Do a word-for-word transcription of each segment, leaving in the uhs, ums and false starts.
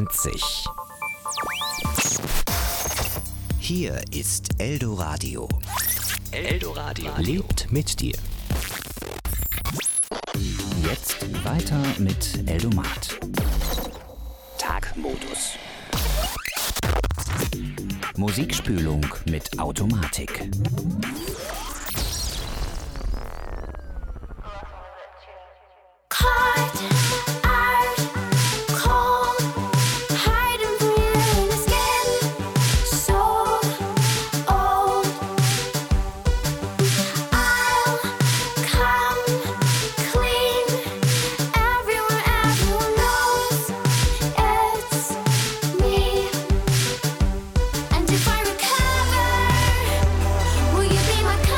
neunzig. Hier ist Eldoradio. Eldoradio lebt mit dir. Jetzt weiter mit Eldomat. Tagmodus. Musikspülung mit Automatik. Will you be my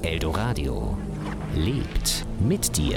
Eldoradio lebt mit dir.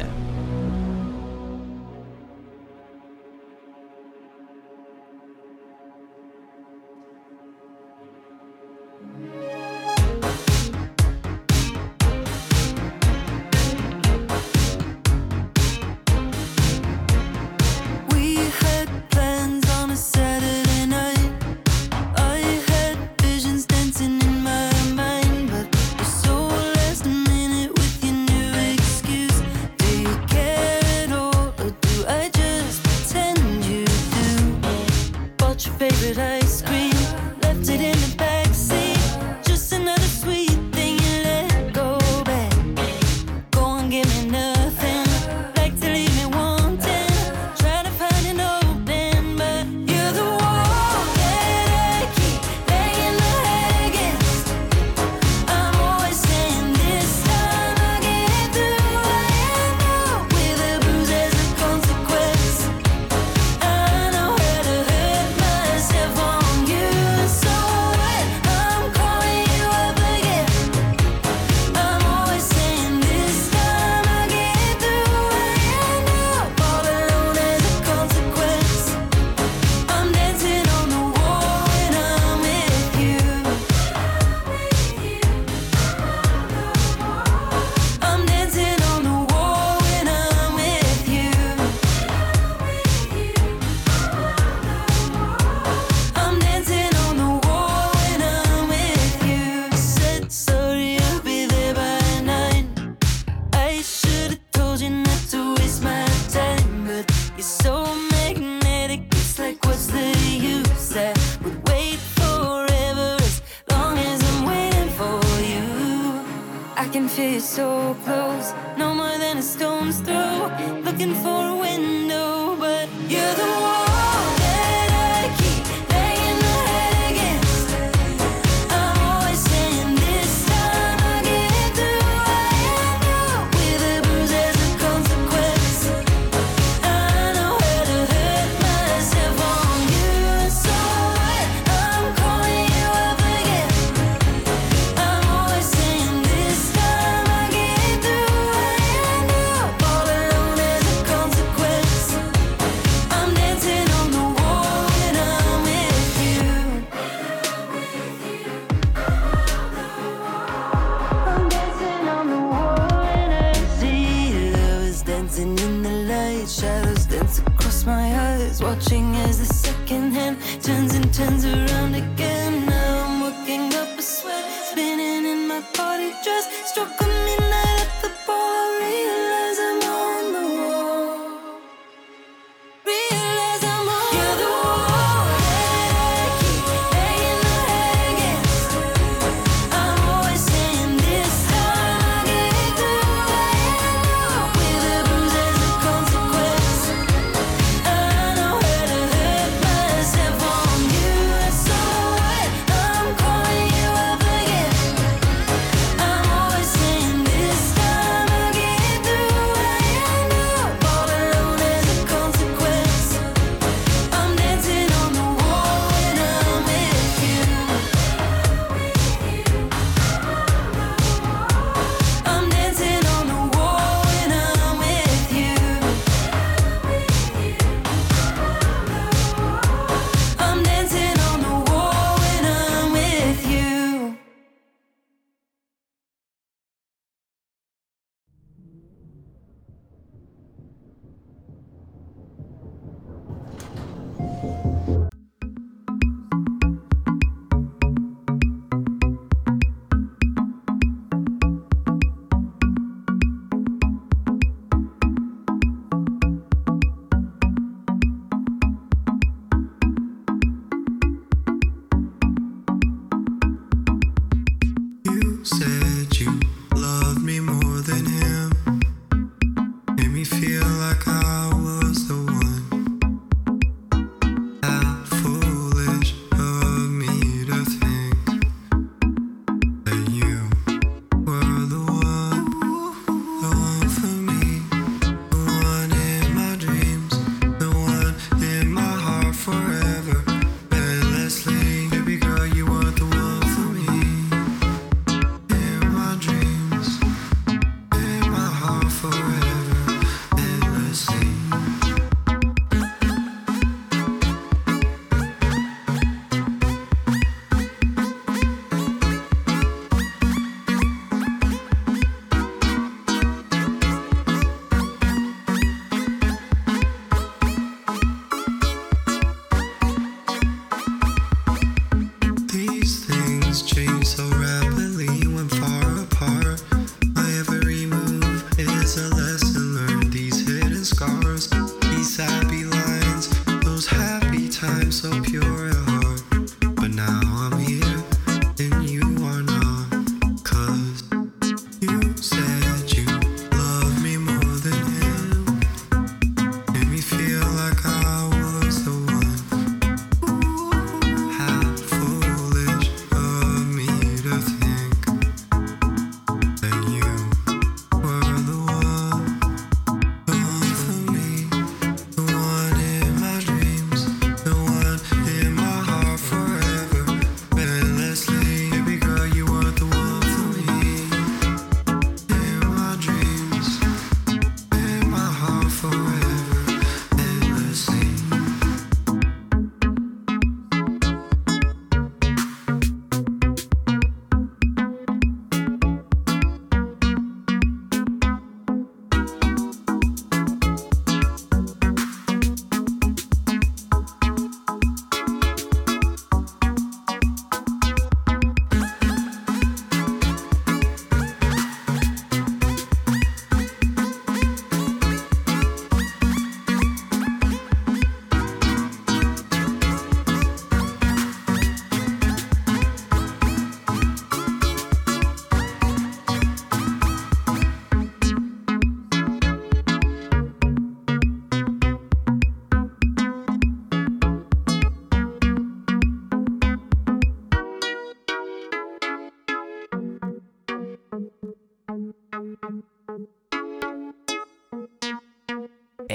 Baby girl, you are the one for me. In my dreams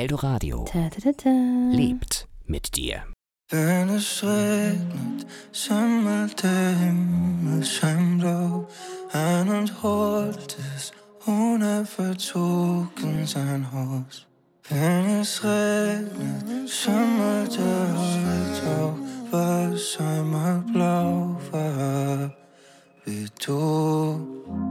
Eldoradio Ta, ta, ta, ta. lebt mit dir. Wenn es regnet, schimmert der Himmel scheinblau ein und holt es unerverzogen sein Haus. Wenn es regnet, schimmert der Horizont, was einmal blau war, wie du.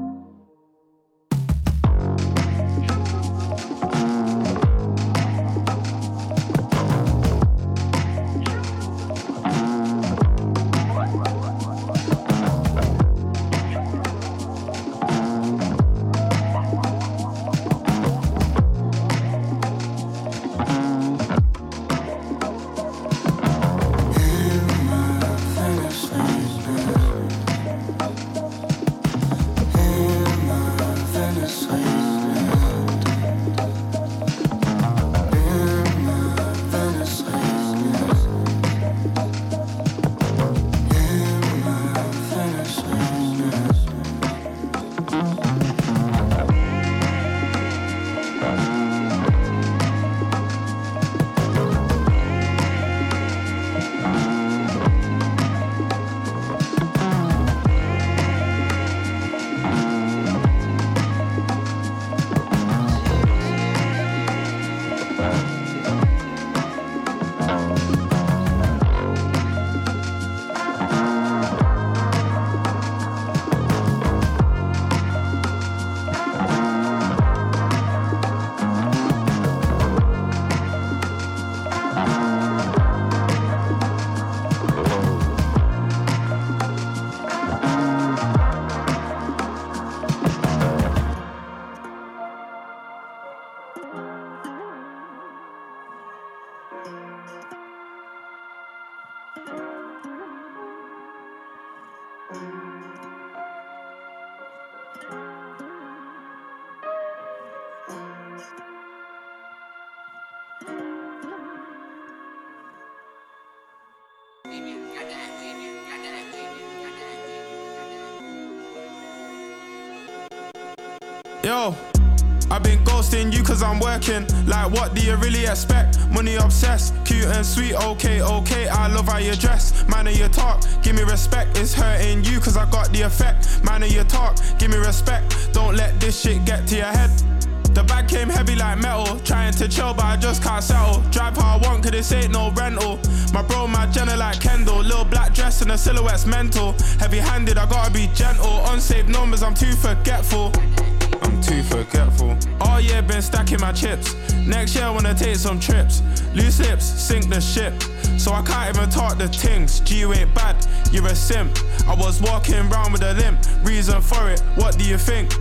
Yo, I've been ghosting you cause I'm working. Like what do you really expect? Money obsessed, cute and sweet, okay, okay. I love how you dress, man of your talk, give me respect. It's hurting you cause I got the effect. Man of your talk, give me respect. Don't let this shit get to your head. The bag came heavy like metal. Trying to chill but I just can't settle. Drive how I want cause this ain't no rental. My bro mad Jenna like Kendall. Little black dress and the silhouette's mental. Heavy handed, I gotta be gentle. Unsaved numbers, I'm too forgetful. I'm too forgetful. All year been stacking my chips. Next year I wanna take some trips. Loose lips, sink the ship. So I can't even talk the things. G, you ain't bad, you're a simp. I was walking around with a limp. Reason for it, what do you think?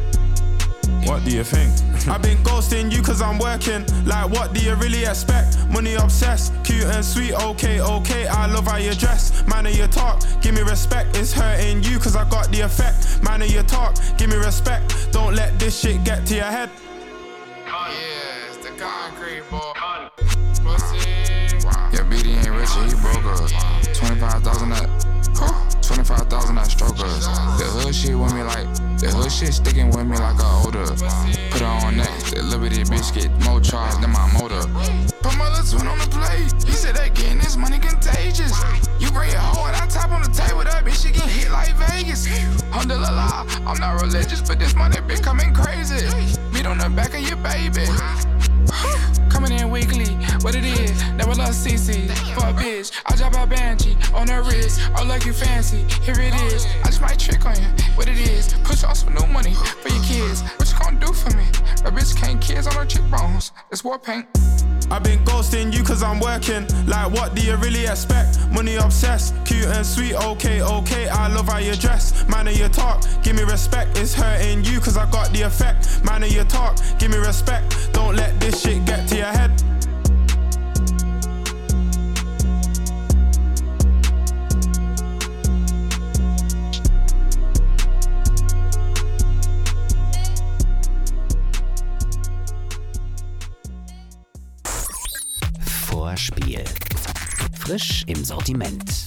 What do you think? I've been ghosting you cause I'm working. Like what do you really expect? Money obsessed, cute and sweet, okay, okay. I love how you dress, man of your talk, give me respect. It's hurting you cause I got the effect. Man of your talk, give me respect. Don't let this shit get to your head. Yeah, it's the concrete boy. Pussy. Yeah, B D ain't rich, he broke us. twenty-five thousand that. twenty-five thousand that stroke us. The hood shit with me like, the hood shit sticking with me like a older. Put her on next, the Liberty bitch get more charge than my motor. Put my little twin on the plate, he said that getting this money contagious. You bring your hoe and I tap on the table, that bitch she get hit like Vegas. Alhamdulillah, I'm not religious, but this money been coming crazy. Beat on the back of your baby. Coming in weekly, what it is, never love C C. For a bitch, I drop a Banshee on her wrist. Oh, like you fancy, here it is. I just might trick on you, what it is. Push on some new money for your kids. What you gonna do for me? A bitch can't kids on her cheekbones. It's war paint. I've been ghosting you cause I'm working. Like what do you really expect? Money obsessed, cute and sweet, okay, okay. I love how you dress, man of your talk, give me respect. It's hurting you cause I got the effect. Man of your talk, give me respect. Don't let this shit get to your head. Vorspiel. Frisch im Sortiment.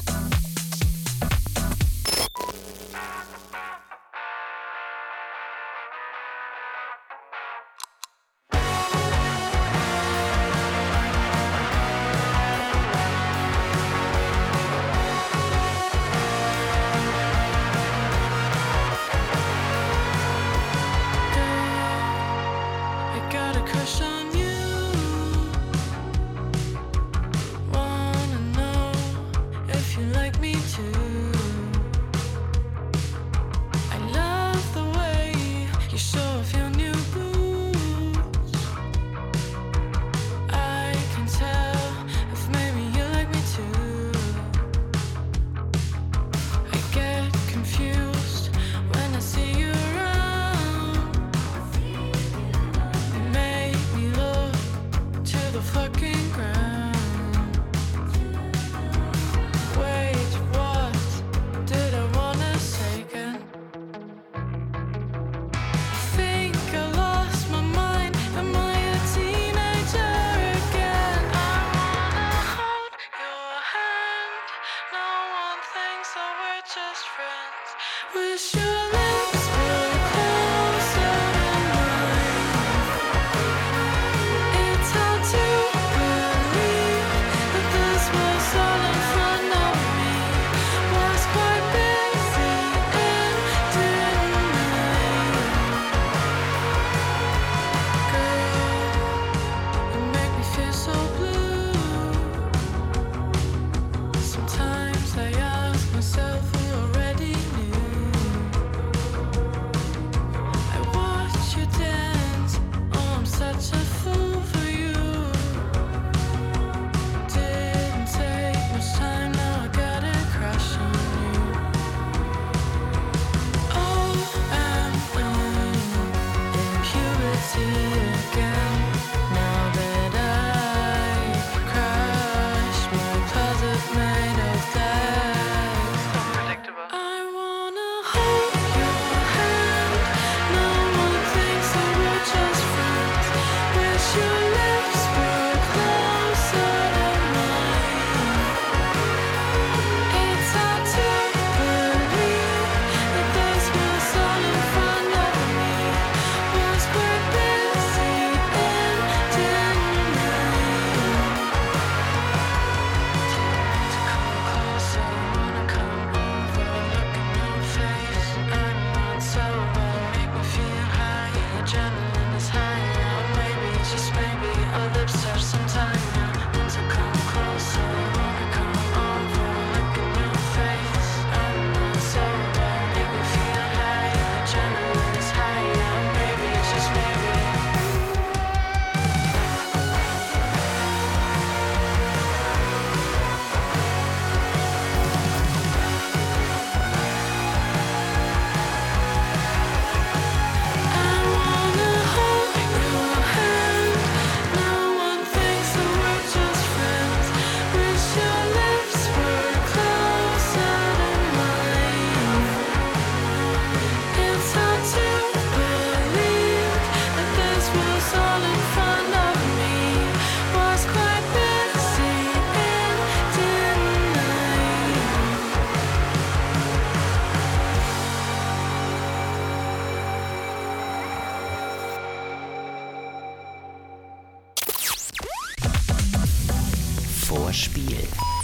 Vorspiel.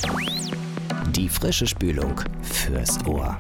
Die frische Spülung fürs Ohr.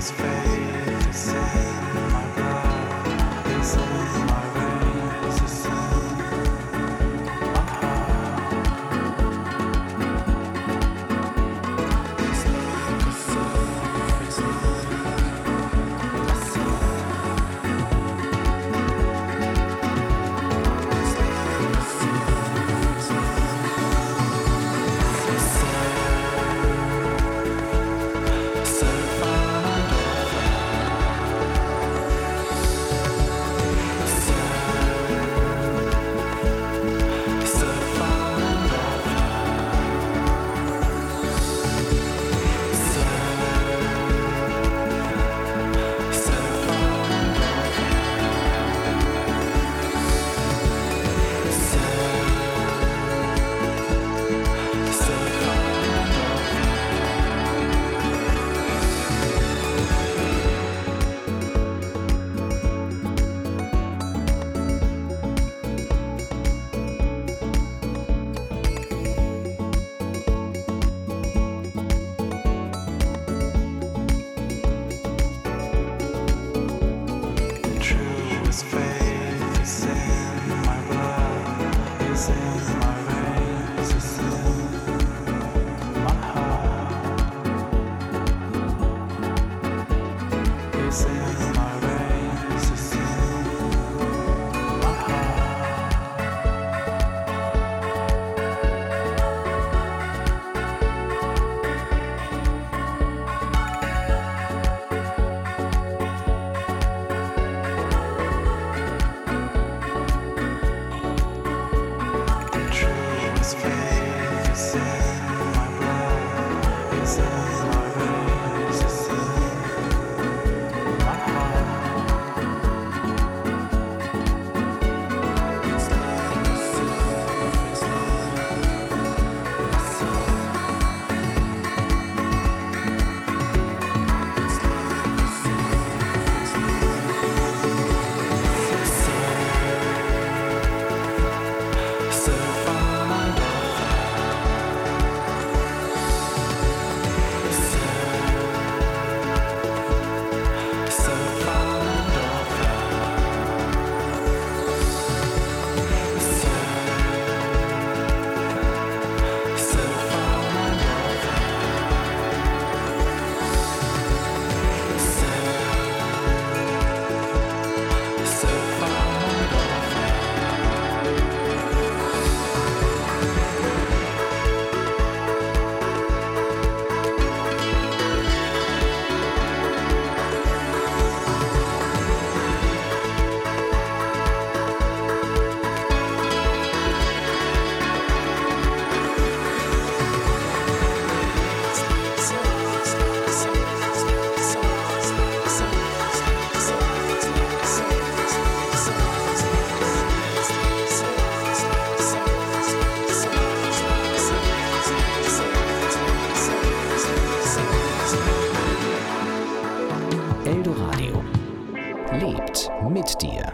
mit dir.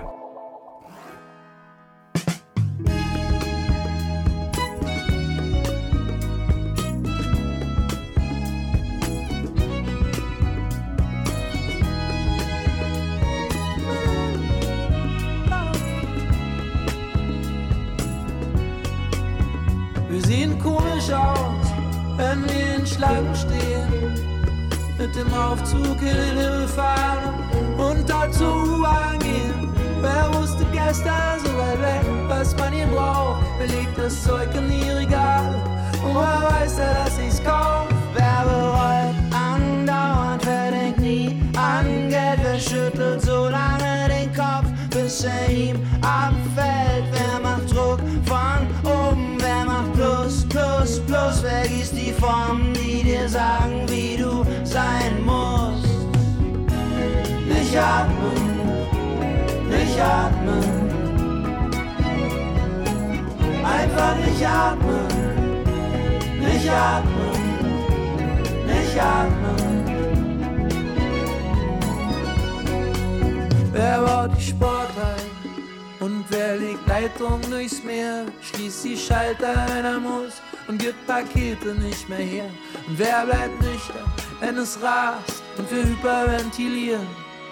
Wir sehen komisch aus, wenn wir in Schlangen stehen, mit dem Aufzug in den Himmel fahren und dort zur U-Bahn gehen. Wer wusste gestern so weit weg, was man hier braucht? Wer legt das Zeug in die Regale und wer weiß ja, dass ich's kauf? Wer bereut andauernd, wer denkt nie an Geld? Wer schüttelt so lange den Kopf, bis er ihm abfällt? Wer macht Druck von oben? Wer macht Plus, Plus, Plus? Wer gießt die Formen, die dir sagen, wie du sein musst? Nicht atmen, nicht atmen, einfach nicht atmen, nicht atmen, nicht atmen. Wer baut die Sporthallen und wer legt Leitung durchs Meer, schließt die Schalter, wenn er muss und gibt Pakete nicht mehr her. Und wer bleibt nüchtern, wenn es rast und wir hyperventilieren.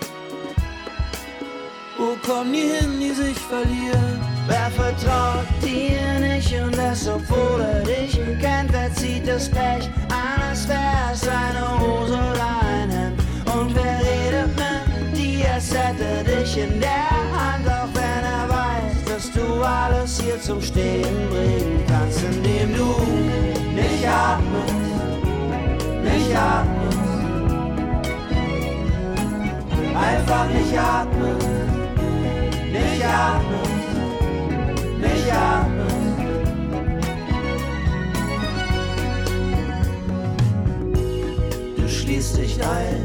Wo kommen die hin, die sich verlieren? Wer vertraut dir nicht und das, obwohl er dich kennt? Wer zieht das Pech an, als wär's seine Hose oder ein Hemd? Und wer redet mit dir, als hätte dich in der Hand? Auch wenn er weiß, dass du alles hier zum Stehen bringen kannst, indem du nicht atmest, nicht atmest, einfach nicht atmest, nicht atmest, nicht atmest. Du schließt dich ein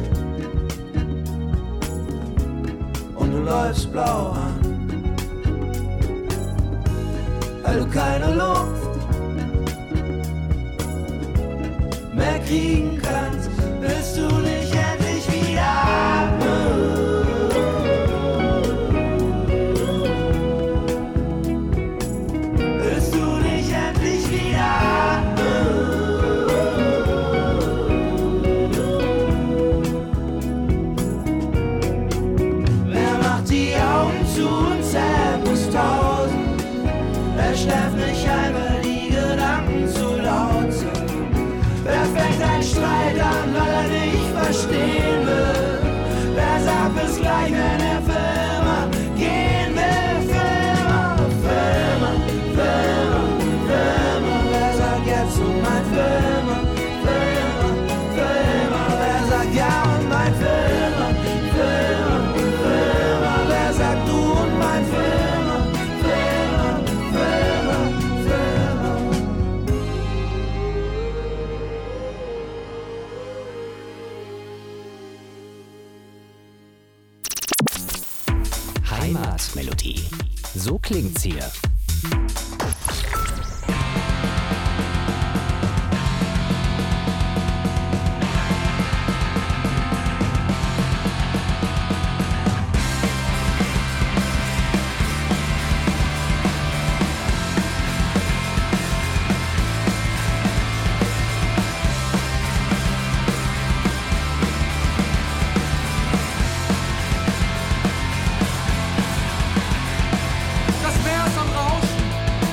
und du läufst blau an, weil du keine Luft mehr kriegen kannst, willst du nicht endlich wieder atmen. Willst du nicht endlich wieder atmen. Wer macht die Augen zu und zählt bis tausend? Wer schläft nicht ein, weil die Gedanken zu laut sind? Wer fängt einen Streit an, weil er nicht verstehen will? Wer sagt bis gleich, wenn er für immer gehen will? Für immer, für immer, für immer, für immer. Wer sagt jetzt und mein für immer, für immer, für immer? Wer sagt ja und mein für immer, für immer, für immer? Wer sagt du und mein für immer, für immer, für immer, für immer? Heimatmelodie. So klingt's hier. Das Meer ist am Rauschen.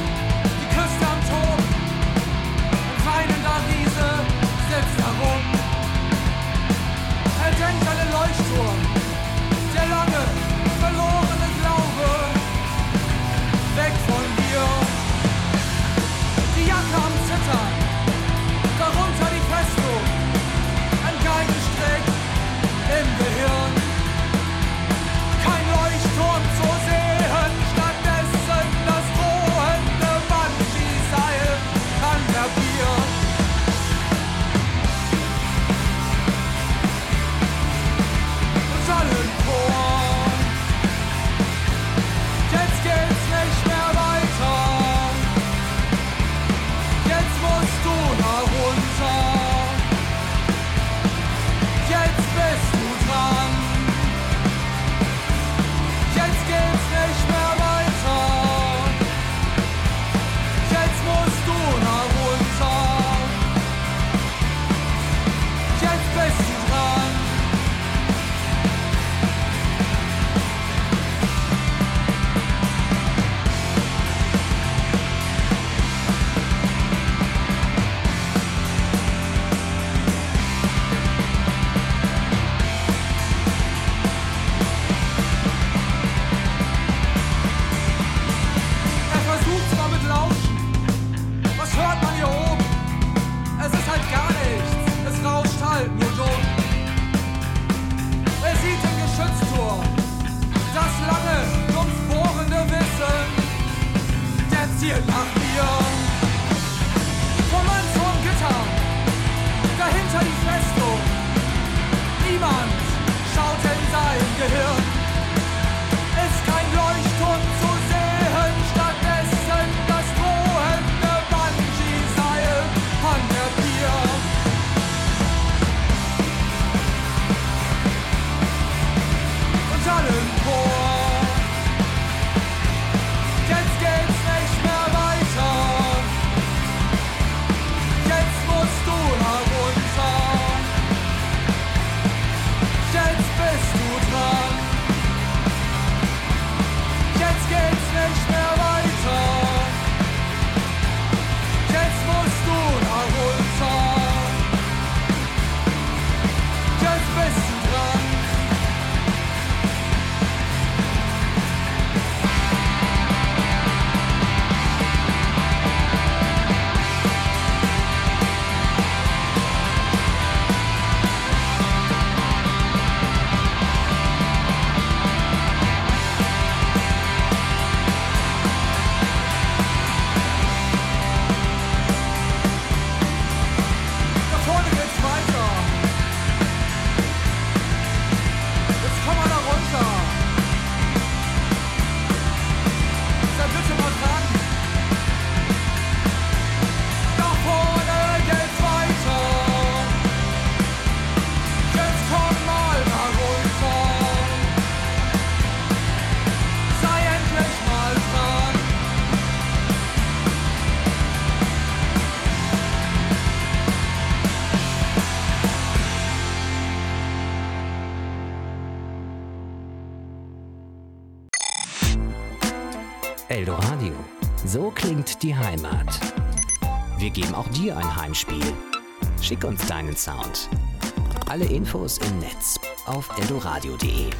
Eldoradio. So klingt die Heimat. Wir geben auch dir ein Heimspiel. Schick uns deinen Sound. Alle Infos im Netz auf eldoradio punkt de.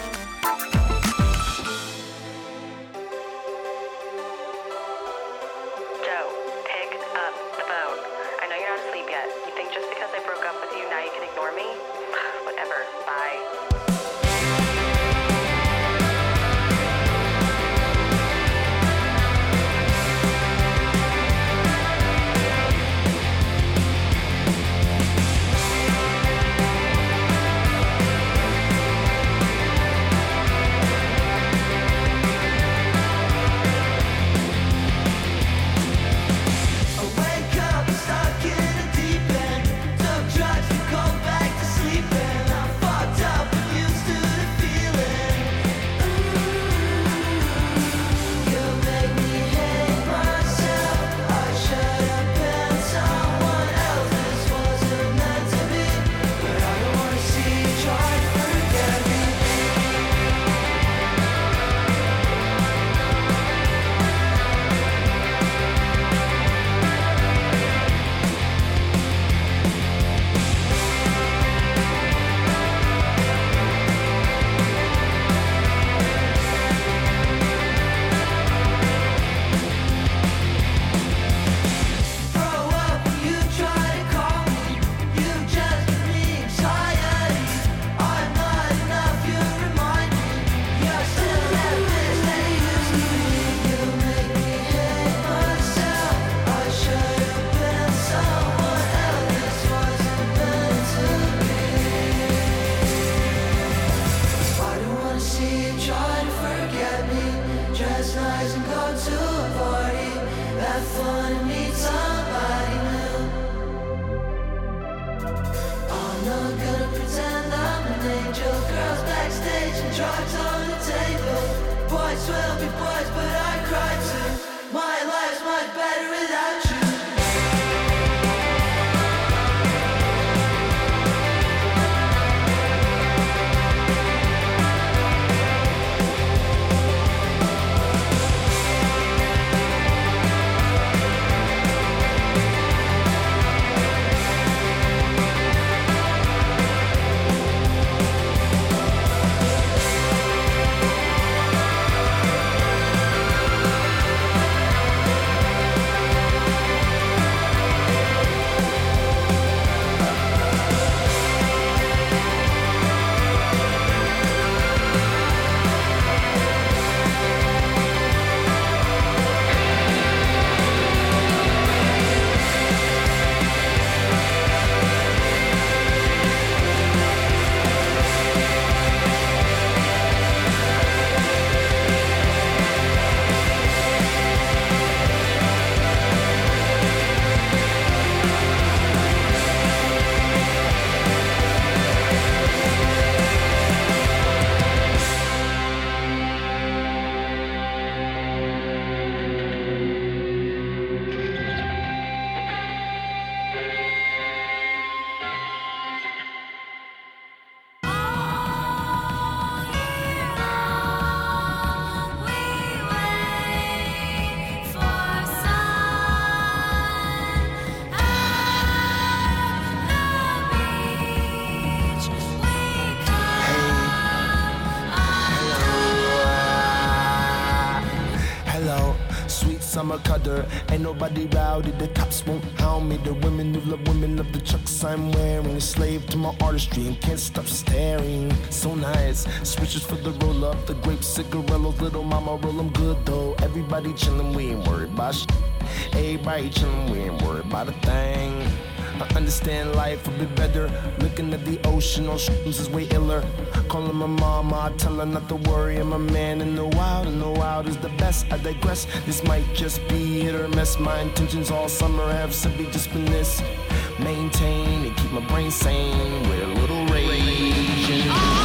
Summer cutter, ain't nobody rowdy, the cops won't hound me. The women who love women love the chucks I'm wearing. A slave to my artistry and can't stop staring. So nice, switches for the roll up, the grape cigarillos, little mama roll 'em good though. Everybody chillin', we ain't worried about shit. Everybody chillin', we ain't worried about a thing. I understand life a bit better. Looking at the ocean, all shrooms is way iller. Calling my mama, I tell her not to worry. I'm a man in the wild, and the wild is the best. I digress, this might just be hit or miss. My intentions all summer have simply just been this: maintain and keep my brain sane with a little rage. And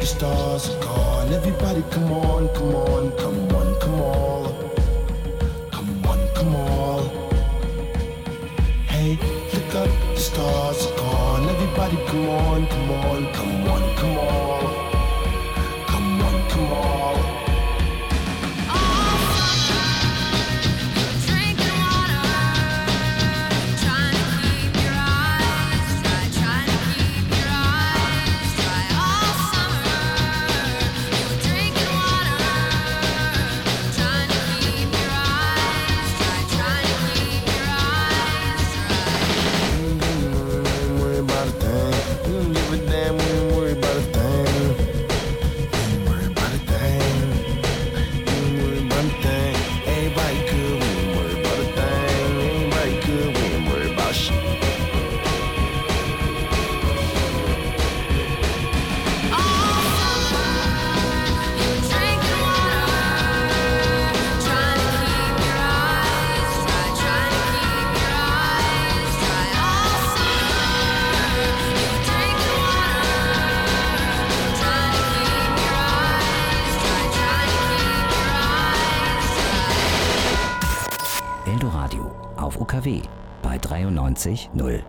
the stars are gone. Everybody come on, come on, come on, come on. Come on, come on. Hey, look up, the stars are gone. Everybody come on, come on, come on, come on. Come on, come on. Eldoradio auf U K W bei dreiundneunzig Komma null.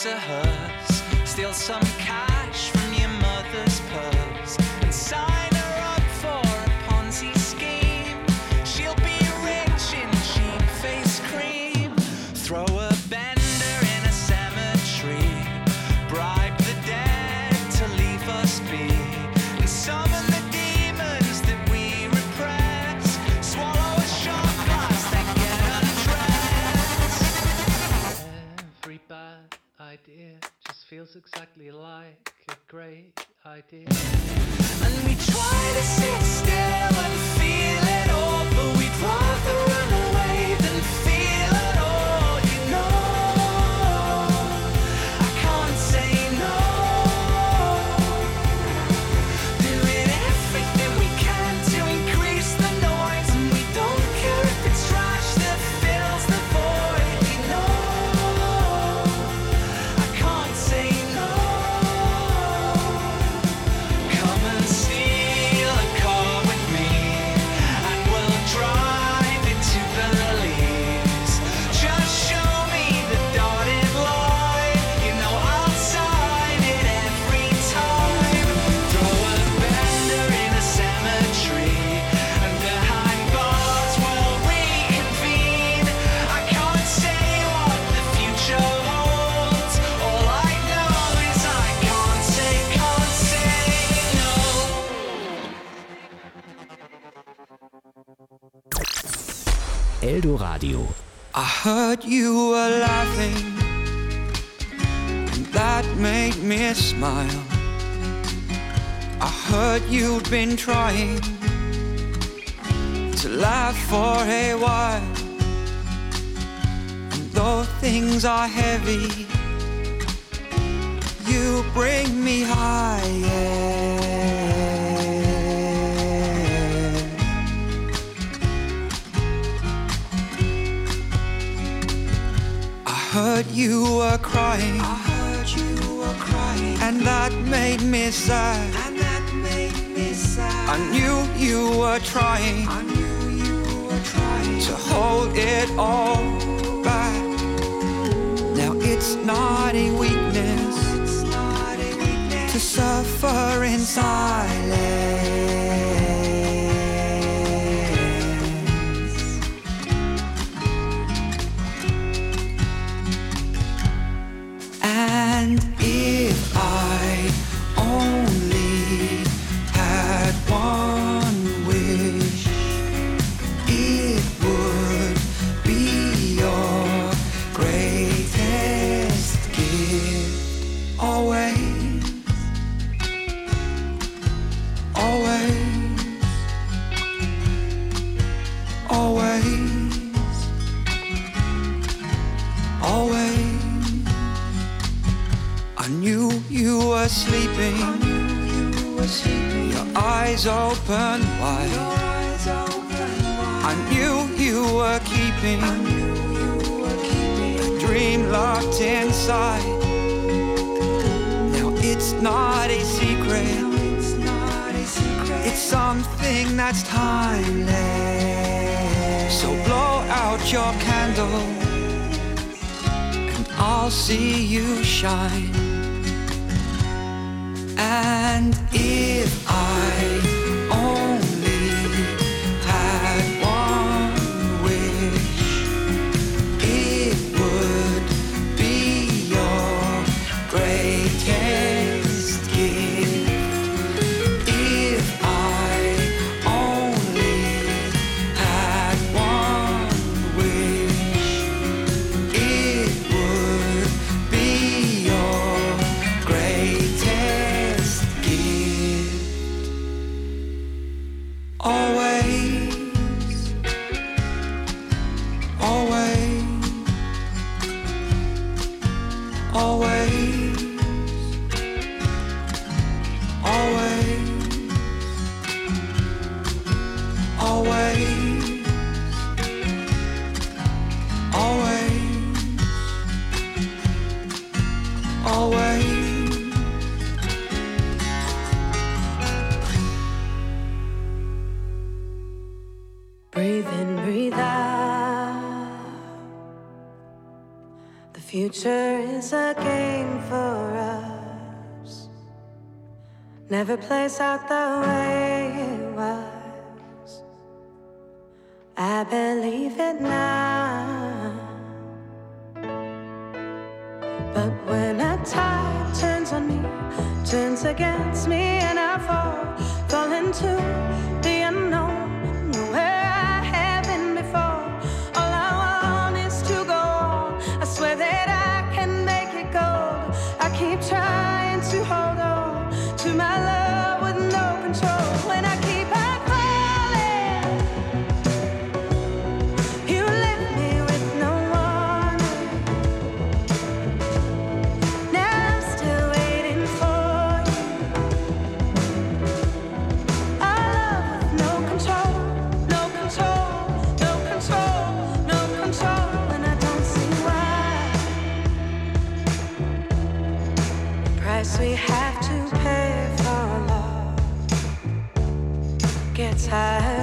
a hearse, steal some cash from your mother's purse, and sign her up for a Ponzi scheme. She'll be rich in cheap face cream. Throw a bender in a cemetery, bribe the dead to leave us be, and summon the demons that we repress. Swallow a shot glass, then get undressed. Every bad idea just feels exactly like a great idea. And we try to sit still and feel it all, but we'd rather run away than feel it all, you know. I can't say no. Doing everything we can to increase the noise, and we don't care if it's trash that fills the void, you know. I can't say no. Come and steal a car with me, and we'll drive it to Belize. Just show me the dotted line, you know I'll sign it every time. Throw a bender in a cemetery, and behind bars we'll reconvene. I can't say what the future holds. All I know is I can't say, can't say no. Eldoradio. I heard you were laughing, and that made me smile. I heard you'd been trying to laugh for a while, and though things are heavy, you bring me higher. I heard you were crying. I heard you were crying, and that made me sad. And that made me sad. I knew you were trying. I knew you were trying to hold it all back. Now it's not a weakness. It's not a weakness to suffer in silence. And if I only had one wish, it would be your greatest gift. Always, always, always, always. I knew you were sleeping. I knew you were sleeping. Your eyes open wide. Your eyes open wide. I knew you were keeping. I knew you were keeping a dream locked inside. Now it's not a secret. Now it's not a secret. It's something that's timeless. So blow out your candle, and I'll see you shine. And if I only had one wish, it would be your greatest gift. If I only had one wish, it would be your greatest gift. Always, always, always, always, always, always, always. Breathe in, breathe out. The future is a game for us, never plays out the way it was. I believe it now, but when a tide turns on me, turns against me, and I fall, fall into the unknown, where I haven't before. All I want is to go on. I swear that I can make it gold. I keep trying to hold on to my love with no control. When I keep on falling, you left me with no warning. Now I'm still waiting for you. Our love with no control, no control, no control, no control. And I don't see why. The price we have to pay for love gets higher